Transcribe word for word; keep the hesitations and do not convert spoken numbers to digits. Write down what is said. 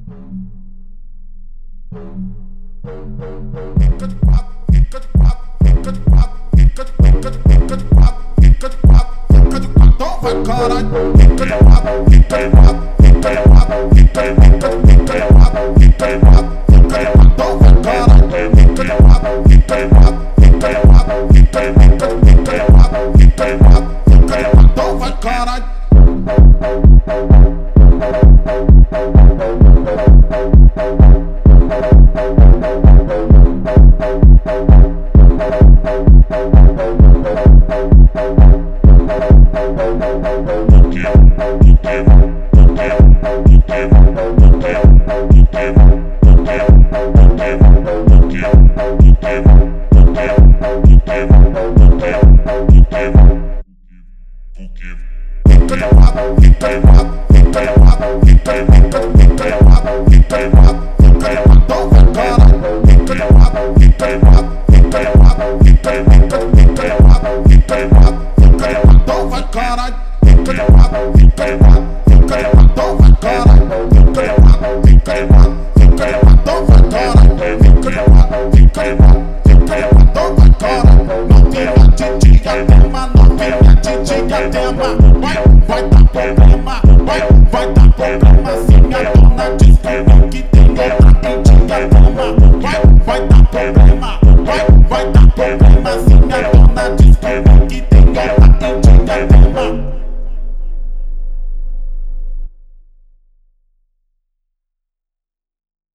Fica de quatro, fica de quatro, fica de quatro, fica de quatro, fica de quatro, fica de quatro, fica de quatro, então vai caralho. Fica de quatro, fica de quatro, fica de quatro, fica de quatro, fica de quatro, fica de quatro, fica de quatro, então vai caralho. Fica de quatro, fica de quatro, fica de quatro, fica de quatro, fica de quatro, fica de quatro, fica de quatro, então vai caralho. Vai dar problema, vai, vai dar problema. Se minha dona diz que tem outra, quem te ama. Vai, vai dar problema, vai, vai dar problema.